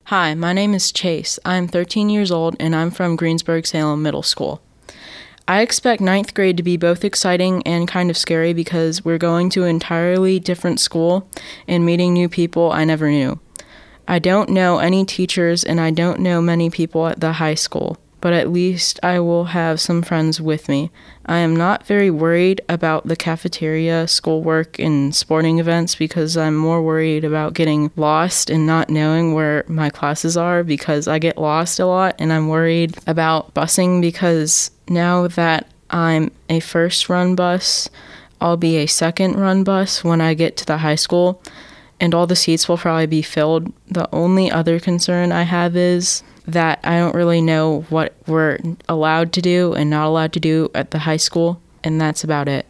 Hi, my name is Chase. I'm 13 years old and I'm from Greensburg-Salem Middle School. I expect ninth grade to be both exciting and kind of scary because we're going to an entirely different school and meeting new people I never knew. I don't know any teachers and I don't know many people at the high school, but at least I will have some friends with me. I am not very worried about the cafeteria, schoolwork, and sporting events because I'm more worried about getting lost and not knowing where my classes are because I get lost a lot, and I'm worried about busing because now that I'm a first run bus, I'll be a second run bus when I get to the high school, and all the seats will probably be filled. The only other concern I have is that I don't really know what we're allowed to do and not allowed to do at the high school, and that's about it.